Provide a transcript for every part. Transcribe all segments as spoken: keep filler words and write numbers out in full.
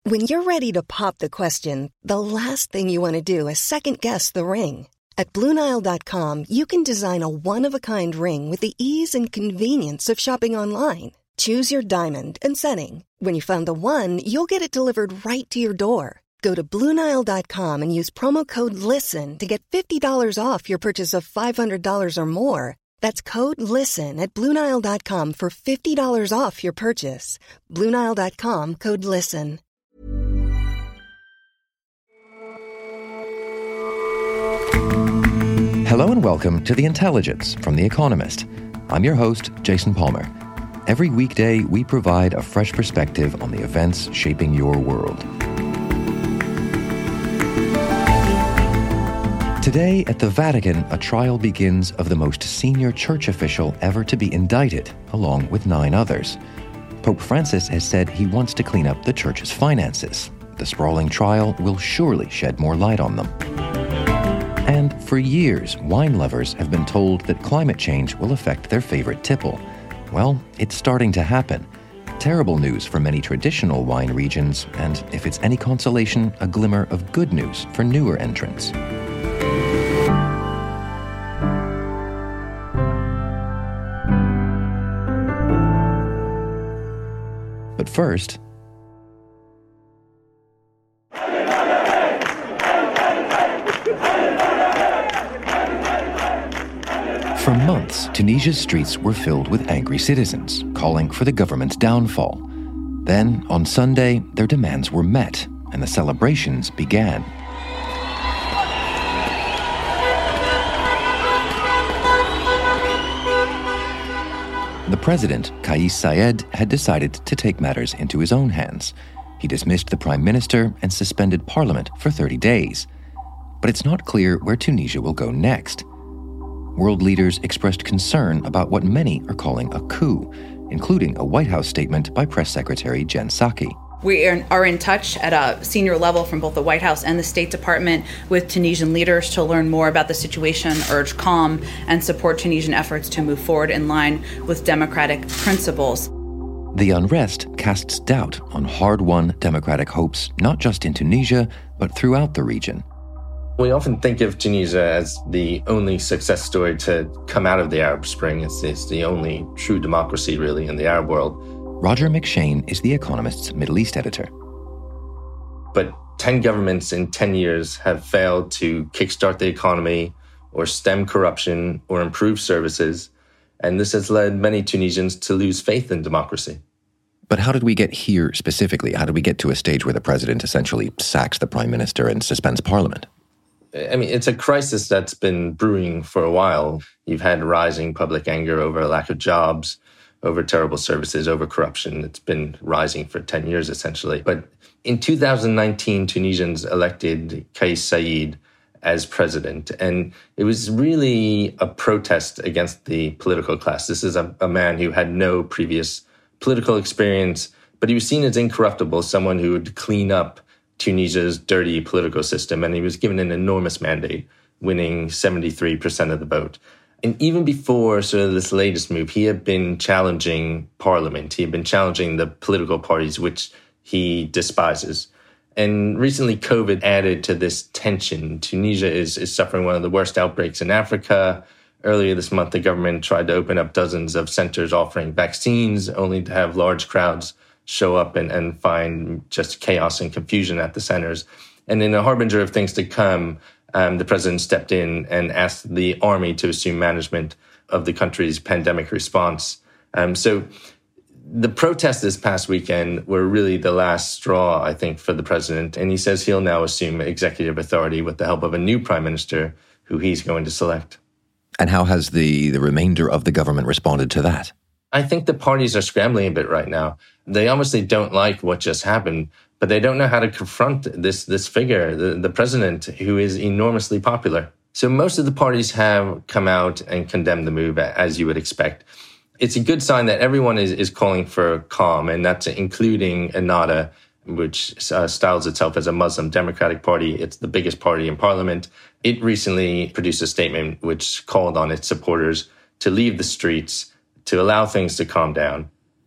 When you're ready to pop the question, the last thing you want to do is second-guess the ring. At Blue Nile dot com, you can design a one-of-a-kind ring with the ease and convenience of shopping online. Choose your diamond and setting. When you find the one, you'll get it delivered right to your door. Go to Blue Nile dot com and use promo code LISTEN to get fifty dollars off your purchase of five hundred dollars or more. That's code LISTEN at Blue Nile dot com for fifty dollars off your purchase. Blue Nile dot com, code LISTEN. Hello and welcome to The Intelligence from The Economist. I'm your host, Jason Palmer. Every weekday, we provide a fresh perspective on the events shaping your world. Today, at the Vatican, a trial begins of the most senior church official ever to be indicted, along with nine others. Pope Francis has said he wants to clean up the church's finances. The sprawling trial will surely shed more light on them. And for years, wine lovers have been told that climate change will affect their favorite tipple. Well, it's starting to happen. Terrible news for many traditional wine regions, and if it's any consolation, a glimmer of good news for newer entrants. But first, for months, Tunisia's streets were filled with angry citizens, calling for the government's downfall. Then, on Sunday, their demands were met, and the celebrations began. The president, Kais Saied, had decided to take matters into his own hands. He dismissed the prime minister and suspended parliament for thirty days. But it's not clear where Tunisia will go next. World leaders expressed concern about what many are calling a coup, including a White House statement by Press Secretary Jen Psaki. We are in touch at a senior level from both the White House and the State Department with Tunisian leaders to learn more about the situation, urge calm, and support Tunisian efforts to move forward in line with democratic principles. The unrest casts doubt on hard-won democratic hopes, not just in Tunisia, but throughout the region. We often think of Tunisia as the only success story to come out of the Arab Spring. It's, it's the only true democracy, really, in the Arab world. Roger McShane is The Economist's Middle East editor. But ten governments in ten years have failed to kickstart the economy or stem corruption or improve services, and this has led many Tunisians to lose faith in democracy. But how did we get here specifically? How did we get to a stage where the president essentially sacks the prime minister and suspends parliament? I mean, it's a crisis that's been brewing for a while. You've had rising public anger over a lack of jobs, over terrible services, over corruption. It's been rising for ten years, essentially. But in two thousand nineteen, Tunisians elected Kais Saied as president. And it was really a protest against the political class. This is a, a man who had no previous political experience, but he was seen as incorruptible, someone who would clean up Tunisia's dirty political system, and he was given an enormous mandate, winning seventy-three percent of the vote. And even before sort of this latest move, he had been challenging parliament. He had been challenging the political parties, which he despises. And recently, COVID added to this tension. Tunisia is, is suffering one of the worst outbreaks in Africa. Earlier this month, the government tried to open up dozens of centers offering vaccines, only to have large crowds show up and, and find just chaos and confusion at the centers. And in a harbinger of things to come, um, the president stepped in and asked the army to assume management of the country's pandemic response. Um, so the protests this past weekend were really the last straw, I think, for the president. And he says he'll now assume executive authority with the help of a new prime minister who he's going to select. And how has the, the remainder of the government responded to that? I think the parties are scrambling a bit right now. They obviously don't like what just happened, but they don't know how to confront this this figure, the, the president, who is enormously popular. So most of the parties have come out and condemned the move, as you would expect. It's a good sign that everyone is, is calling for calm, and that's including Ennahda, which uh, styles itself as a Muslim Democratic Party. It's the biggest party in parliament. It recently produced a statement which called on its supporters to leave the streets, to allow things to calm down.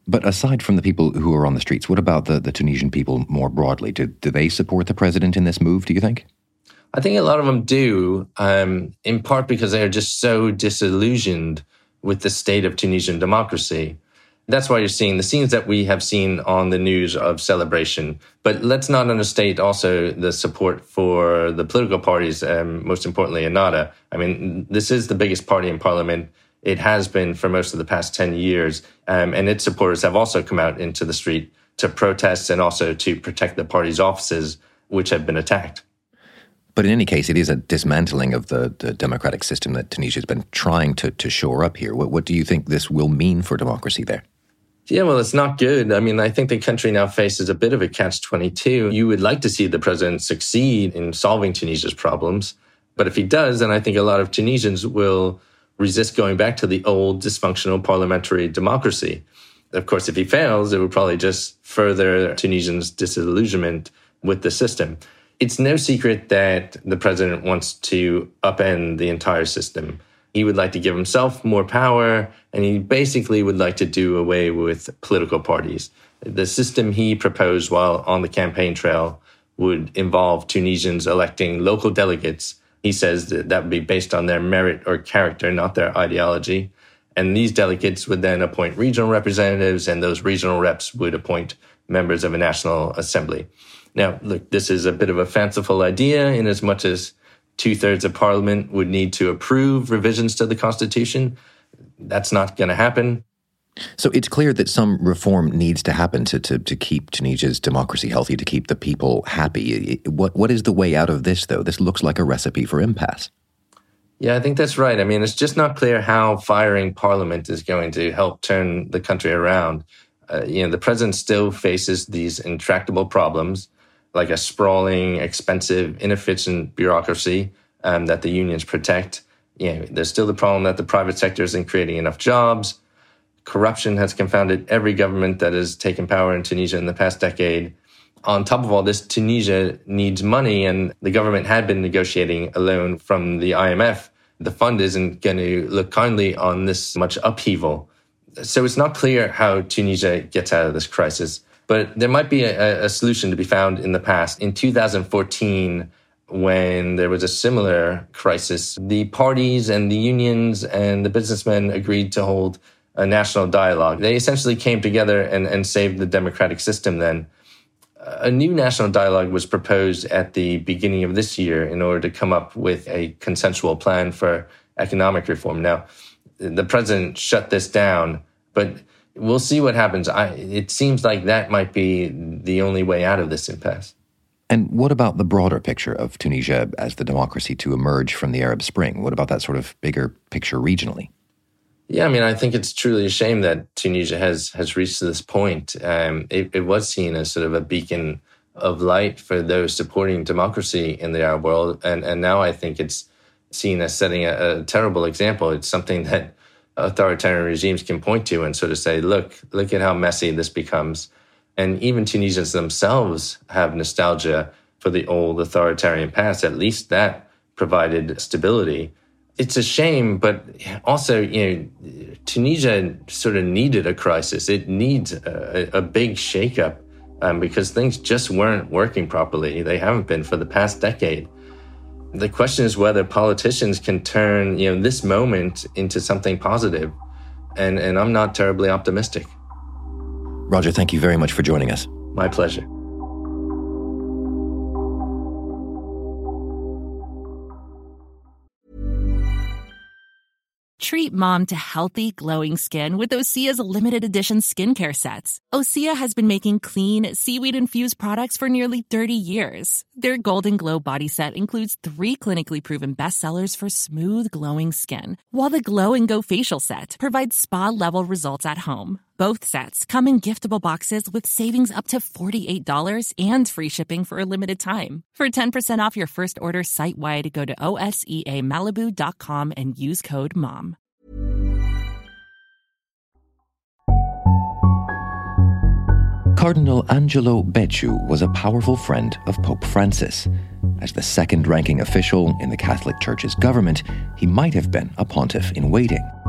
But aside from the people who are on the streets, what about the, the Tunisian people more broadly? Do, do they support the president in this move, do you think? I think a lot of them do, um, in part because they are just so disillusioned with the state of Tunisian democracy. That's why you're seeing the scenes that we have seen on the news of celebration. But let's not understate also the support for the political parties, um, most importantly, Ennahda. I mean, this is the biggest party in parliament. It has been for most of the past ten years. Um, and its supporters have also come out into the street to protest and also to protect the party's offices, which have been attacked. But in any case, it is a dismantling of the, the democratic system that Tunisia has been trying to, to shore up here. What, what do you think this will mean for democracy there? Yeah, well, it's not good. I mean, I think the country now faces a bit of a catch twenty-two. You would like to see the president succeed in solving Tunisia's problems. But if he does, then I think a lot of Tunisians will resist going back to the old dysfunctional parliamentary democracy. Of course, if he fails, it would probably just further Tunisians' disillusionment with the system. It's no secret that the president wants to upend the entire system. He would like to give himself more power, and he basically would like to do away with political parties. The system he proposed while on the campaign trail would involve Tunisians electing local delegates. He says that that would be based on their merit or character, not their ideology. And these delegates would then appoint regional representatives, and those regional reps would appoint members of a national assembly. Now, look, this is a bit of a fanciful idea in as much as two-thirds of parliament would need to approve revisions to the constitution. That's not going to happen. So it's clear that some reform needs to happen to, to, to keep Tunisia's democracy healthy, to keep the people happy. What What is the way out of this, though? This looks like a recipe for impasse. Yeah, I think that's right. I mean, it's just not clear how firing parliament is going to help turn the country around. Uh, you know, the president still faces these intractable problems, like a sprawling, expensive, inefficient bureaucracy um, that the unions protect. You know, there's still the problem that the private sector isn't creating enough jobs. Corruption has confounded every government that has taken power in Tunisia in the past decade. On top of all this, Tunisia needs money, and the government had been negotiating a loan from the I M F. The fund isn't going to look kindly on this much upheaval. So it's not clear how Tunisia gets out of this crisis. But there might be a, a solution to be found in the past. In two thousand fourteen, when there was a similar crisis, the parties and the unions and the businessmen agreed to hold a national dialogue. They essentially came together and, and saved the democratic system then. A new national dialogue was proposed at the beginning of this year in order to come up with a consensual plan for economic reform. Now, the president shut this down, but we'll see what happens. I, it seems like that might be the only way out of this impasse. And what about the broader picture of Tunisia as the democracy to emerge from the Arab Spring? What about that sort of bigger picture regionally? Yeah, I mean, I think it's truly a shame that Tunisia has has reached this point. Um, it, it was seen as sort of a beacon of light for those supporting democracy in the Arab world. And, and now I think it's seen as setting a, a terrible example. It's something that authoritarian regimes can point to and sort of say, look, look at how messy this becomes. And even Tunisians themselves have nostalgia for the old authoritarian past. At least that provided stability. It's a shame, but also, you know, Tunisia sort of needed a crisis. It needs a, a big shakeup um, because things just weren't working properly. They haven't been for the past decade. The question is whether politicians can turn, you know, this moment into something positive. And, and I'm not terribly optimistic. Roger, thank you very much for joining us. My pleasure. Treat mom to healthy, glowing skin with Osea's limited edition skincare sets. Osea has been making clean, seaweed-infused products for nearly thirty years. Their Golden Glow body set includes three clinically proven bestsellers for smooth, glowing skin, while the Glow and Go facial set provides spa-level results at home. Both sets come in giftable boxes with savings up to forty-eight dollars and free shipping for a limited time. For ten percent off your first order site-wide, go to O S E A Malibu dot com and use code MOM. Cardinal Angelo Becciu was a powerful friend of Pope Francis. As the second-ranking official in the Catholic Church's government, he might have been a pontiff in waiting.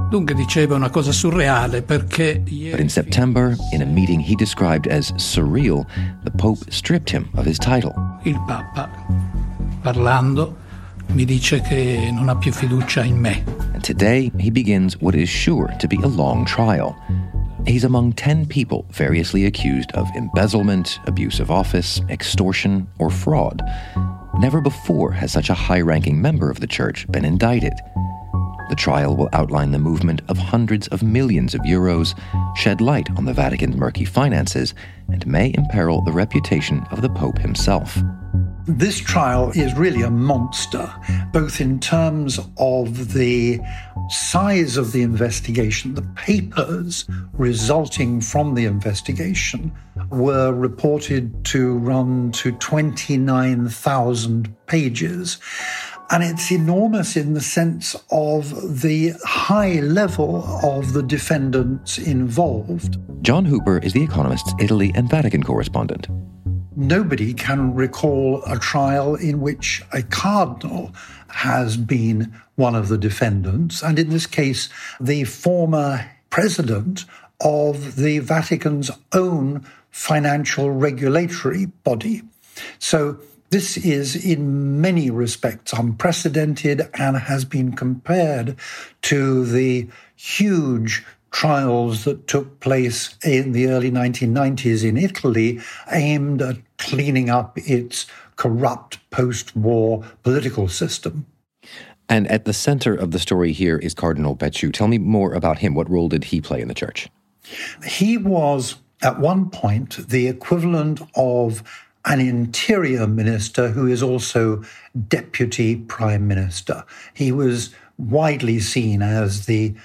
Dunque diceva una cosa surreale perché But in September, in a meeting he described as surreal, the Pope stripped him of his title. il Papa, parlando, mi dice che non ha più fiducia in me. And today, he begins what is sure to be a long trial. He's among ten people variously accused of embezzlement, abuse of office, extortion, or fraud. Never before has such a high-ranking member of the church been indicted. The trial will outline the movement of hundreds of millions of euros, shed light on the Vatican's murky finances, and may imperil the reputation of the Pope himself. This trial is really a monster, both in terms of the size of the investigation. The papers resulting from the investigation were reported to run to twenty-nine thousand pages. And it's enormous in the sense of the high level of the defendants involved. John Hooper is The Economist's Italy and Vatican correspondent. Nobody can recall a trial in which a cardinal has been one of the defendants, and in this case, the former president of the Vatican's own financial regulatory body. So this is in many respects unprecedented and has been compared to the huge trials that took place in the early nineteen nineties in Italy, aimed at cleaning up its corrupt post-war political system. And at the center of the story here is Cardinal Becciu. Tell me more about him. What role did he play in the church? He was, at one point, the equivalent of an interior minister who is also deputy prime minister. He was widely seen as the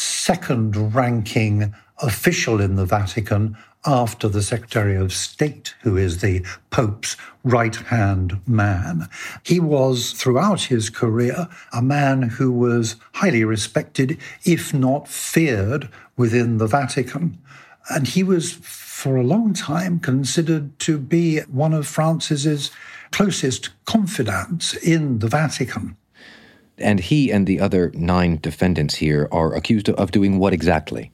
second-ranking official in the Vatican after the Secretary of State, who is the Pope's right-hand man. He was, throughout his career, a man who was highly respected, if not feared, within the Vatican. And he was, for a long time, considered to be one of Francis's closest confidants in the Vatican. And he and the other nine defendants here are accused of doing what exactly?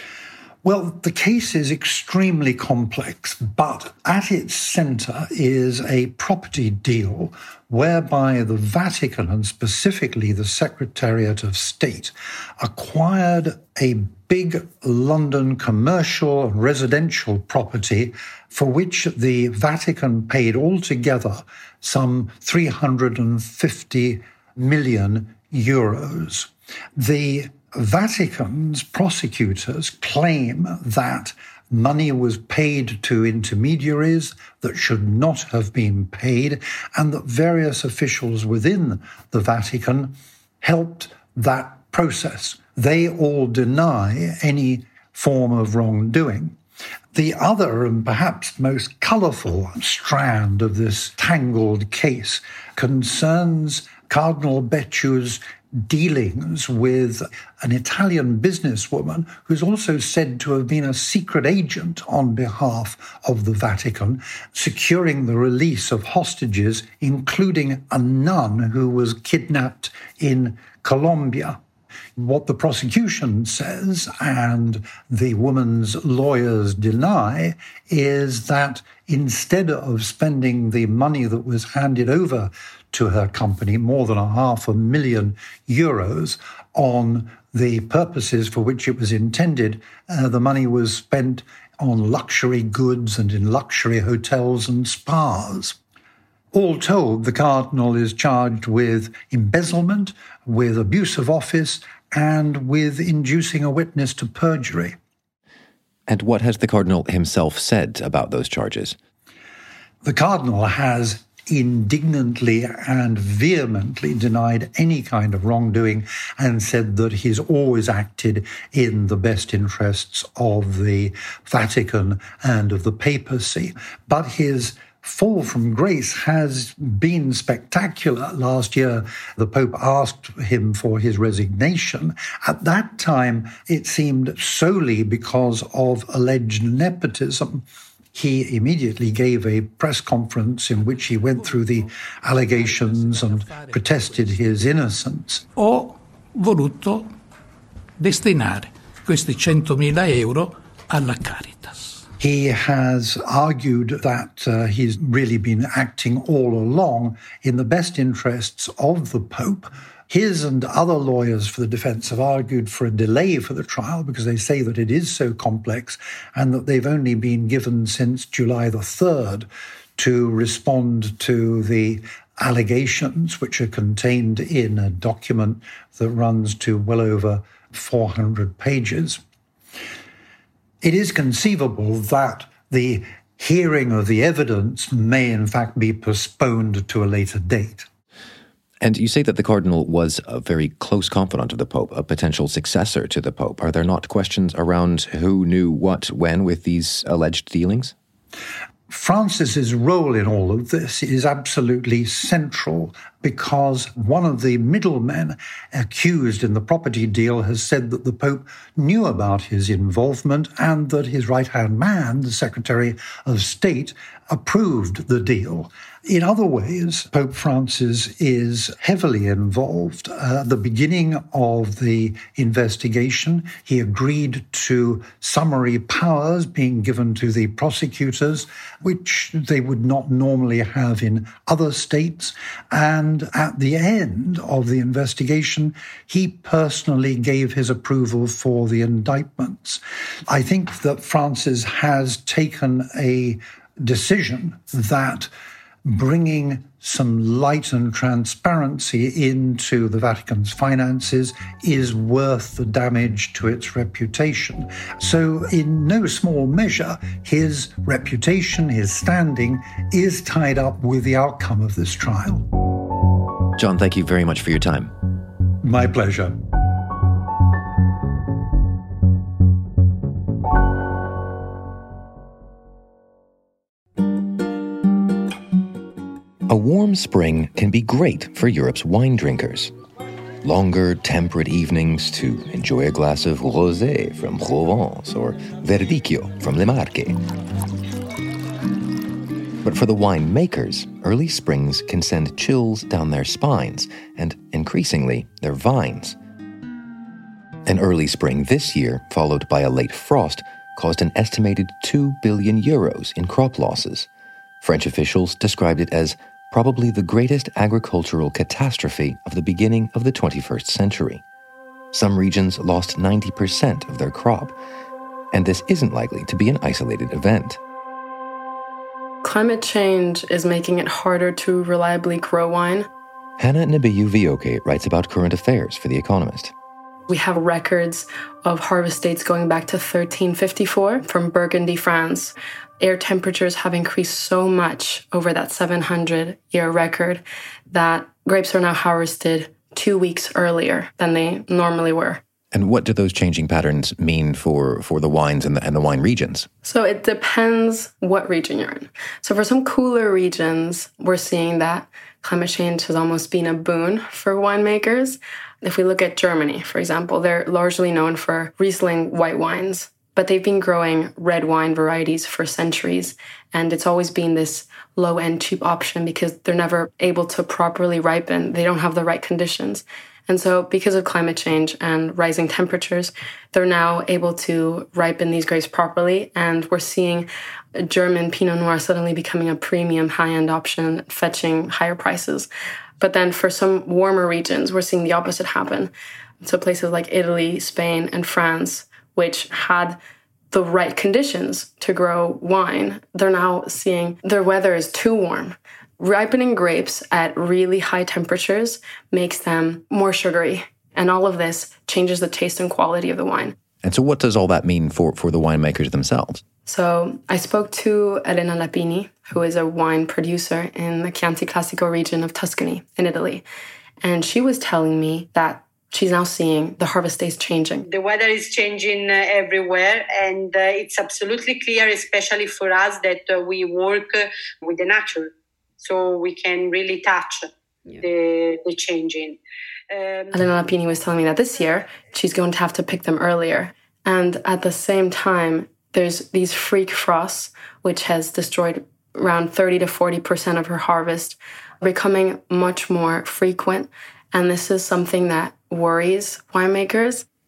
Well, the case is extremely complex, but at its center is a property deal whereby the Vatican, and specifically the Secretariat of State, acquired a big London commercial and residential property for which the Vatican paid altogether some three hundred fifty million euros. The Vatican's prosecutors claim that money was paid to intermediaries that should not have been paid, and that various officials within the Vatican helped that process. They all deny any form of wrongdoing. The other and perhaps most colourful strand of this tangled case concerns Cardinal Becciu's dealings with an Italian businesswoman who's also said to have been a secret agent on behalf of the Vatican, securing the release of hostages, including a nun who was kidnapped in Colombia. What the prosecution says, and the woman's lawyers deny, is that instead of spending the money that was handed over to her company, more than a half a million euros, on the purposes for which it was intended, uh, the money was spent on luxury goods and in luxury hotels and spas. All told, the cardinal is charged with embezzlement, with abuse of office, and with inducing a witness to perjury. And what has the cardinal himself said about those charges? The cardinal has indignantly and vehemently denied any kind of wrongdoing and said that he's always acted in the best interests of the Vatican and of the papacy. But his fall from grace has been spectacular. Last year, the Pope asked him for his resignation. At that time, it seemed solely because of alleged nepotism. He immediately gave a press conference in which he went through the allegations and protested his innocence. Ho voluto destinare questi centomila euro alla Caritas. He has argued that uh, he's really been acting all along in the best interests of the Pope. His and other lawyers for the defense have argued for a delay for the trial because they say that it is so complex and that they've only been given since July the third to respond to the allegations which are contained in a document that runs to well over four hundred pages. It is conceivable that the hearing of the evidence may in fact be postponed to a later date. And you say that the Cardinal was a very close confidant of the Pope, a potential successor to the Pope. Are there not questions around who knew what when with these alleged dealings? Francis's role in all of this is absolutely central because one of the middlemen accused in the property deal has said that the Pope knew about his involvement and that his right-hand man, the Secretary of State, approved the deal. In other ways, Pope Francis is heavily involved. Uh, at the beginning of the investigation, he agreed to summary powers being given to the prosecutors, which they would not normally have in other states. And at the end of the investigation, he personally gave his approval for the indictments. I think that Francis has taken a decision that bringing some light and transparency into the Vatican's finances is worth the damage to its reputation. So in no small measure, his reputation, his standing, is tied up with the outcome of this trial. John, thank you very much for your time. My pleasure. A warm spring can be great for Europe's wine drinkers. Longer, temperate evenings to enjoy a glass of rosé from Provence or Verdicchio from Le Marche. But for the winemakers, early springs can send chills down their spines and, increasingly, their vines. An early spring this year, followed by a late frost, caused an estimated two billion euros in crop losses. French officials described it as probably the greatest agricultural catastrophe of the beginning of the twenty-first century. Some regions lost ninety percent of their crop, and this isn't likely to be an isolated event. Climate change is making it harder to reliably grow wine. Hannah Nbiyu-Vioke writes about current affairs for The Economist. We have records of harvest dates going back to thirteen fifty-four from Burgundy, France. Air temperatures have increased so much over that seven hundred year record that grapes are now harvested two weeks earlier than they normally were. And what do those changing patterns mean for, for the wines and the, and the wine regions? So it depends what region you're in. So for some cooler regions, we're seeing that climate change has almost been a boon for winemakers. If we look at Germany, for example, they're largely known for Riesling white wines, but they've been growing red wine varieties for centuries. And it's always been this low-end cheap option because they're never able to properly ripen. They don't have the right conditions. And so because of climate change and rising temperatures, they're now able to ripen these grapes properly. And we're seeing a German Pinot Noir suddenly becoming a premium high-end option, fetching higher prices. But then for some warmer regions, we're seeing the opposite happen. So places like Italy, Spain, and France, which had the right conditions to grow wine, they're now seeing their weather is too warm. Ripening grapes at really high temperatures makes them more sugary. And all of this changes the taste and quality of the wine. And so what does all that mean for, for the winemakers themselves? So I spoke to Elena Lapini, who is a wine producer in the Chianti Classico region of Tuscany in Italy. And she was telling me that she's now seeing the harvest days changing. The weather is changing uh, everywhere, and uh, it's absolutely clear, especially for us, that uh, we work uh, with the nature. So we can really touch yeah. the, the changing. Um, Elena Lapini was telling me that this year, she's going to have to pick them earlier. And at the same time, there's these freak frosts, which has destroyed around thirty to forty percent of her harvest, becoming much more frequent. And this is something that worries winemakers.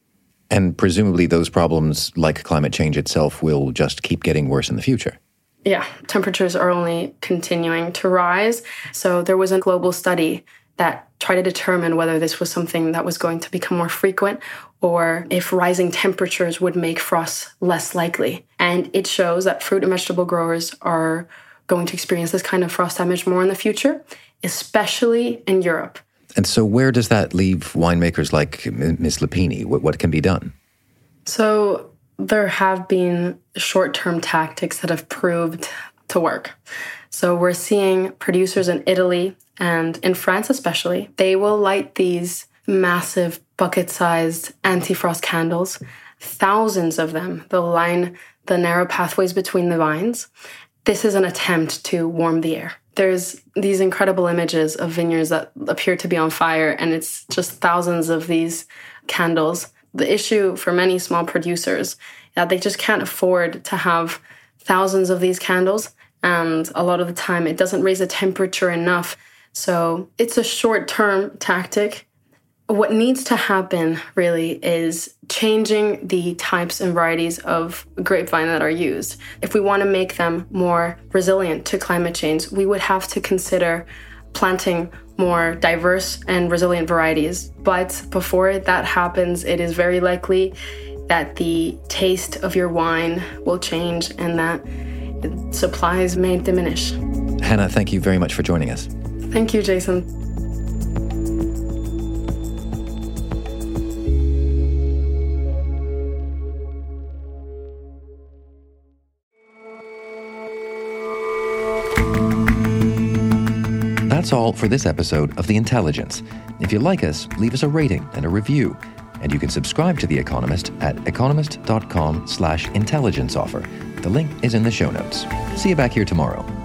And presumably those problems, like climate change itself, will just keep getting worse in the future. Yeah, temperatures are only continuing to rise. So there was a global study that tried to determine whether this was something that was going to become more frequent or if rising temperatures would make frosts less likely. And it shows that fruit and vegetable growers are going to experience this kind of frost damage more in the future, especially in Europe. And so where does that leave winemakers like Miz Lupini? What, what can be done? So there have been short-term tactics that have proved to work. So we're seeing producers in Italy and in France especially, they will light these massive bucket-sized anti-frost candles, thousands of them. They'll line the narrow pathways between the vines. This is an attempt to warm the air. There's these incredible images of vineyards that appear to be on fire, and it's just thousands of these candles. The issue for many small producers is that they just can't afford to have thousands of these candles, and a lot of the time it doesn't raise the temperature enough. So it's a short-term tactic. What needs to happen really is changing the types and varieties of grapevine that are used. If we want to make them more resilient to climate change, we would have to consider planting more diverse and resilient varieties. But before that happens, it is very likely that the taste of your wine will change and that supplies may diminish. Hannah, thank you very much for joining us. Thank you, Jason. That's all for this episode of The Intelligence. If you like us, leave us a rating and a review. And you can subscribe to The Economist at economist.com slash intelligence offer. The link is in the show notes. See you back here tomorrow.